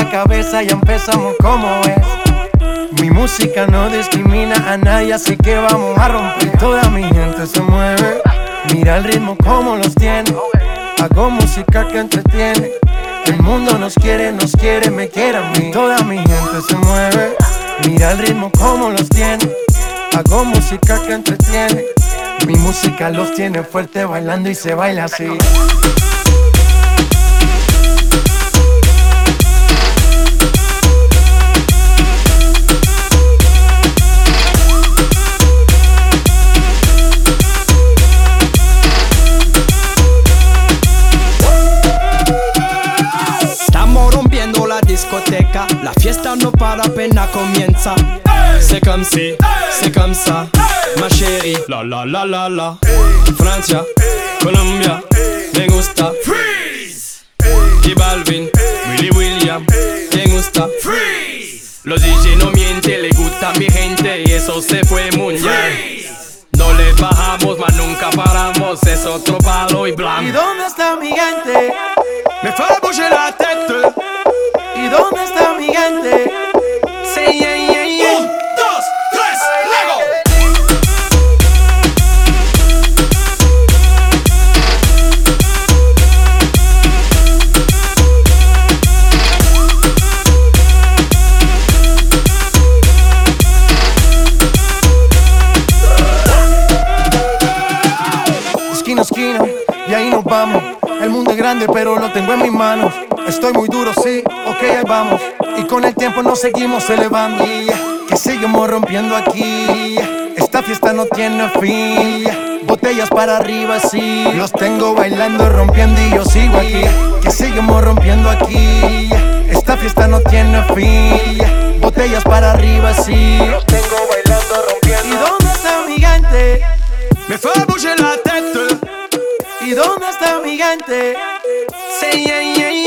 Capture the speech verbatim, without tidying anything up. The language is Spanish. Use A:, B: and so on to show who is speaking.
A: la cabeza, ya empezamos como es. Mi música no discrimina a nadie, así que vamos a romper. Toda mi gente se mueve, mira el ritmo como los tiene. Hago música que entretiene. El mundo nos quiere, nos quiere, me quiere a mí. Toda mi gente se mueve, mira el ritmo como los tiene. Hago música que entretiene. Mi música los tiene fuerte bailando y se baila así.
B: Discoteca, la fiesta no para, apenas comienza. C'est comme si, c'est comme ça, ma chérie. La la la la la. Francia, Colombia, me gusta. Freeze. J Balvin, Willy William, me gusta. Freeze. Los D J no mienten, le gusta mi gente y eso se fue mundial. No le bajamos, mas nunca paramos, es otro palo y blanco.
A: ¿Y dónde está mi gente?
B: Me fue bouger la tête.
A: ¿Y dónde está mi gente?
B: Sí, yeah, yeah, yeah. Un, dos, tres, luego.
A: Esquina a esquina, y ahí nos vamos. El mundo es grande, pero lo tengo en mis manos. Estoy muy duro, sí, ok, ahí vamos. Y con el tiempo nos seguimos elevando. Que seguimos rompiendo aquí. Esta fiesta no tiene fin. Botellas para arriba, sí. Los tengo bailando, rompiendo y yo sigo aquí. Que seguimos rompiendo aquí. Esta fiesta no tiene fin. Botellas para arriba, sí. Los tengo bailando, rompiendo. ¿Y dónde está mi gente?
B: Me fue bouger la tête.
A: ¿Y dónde está mi gente?
B: Sí, yeah, yeah, yeah.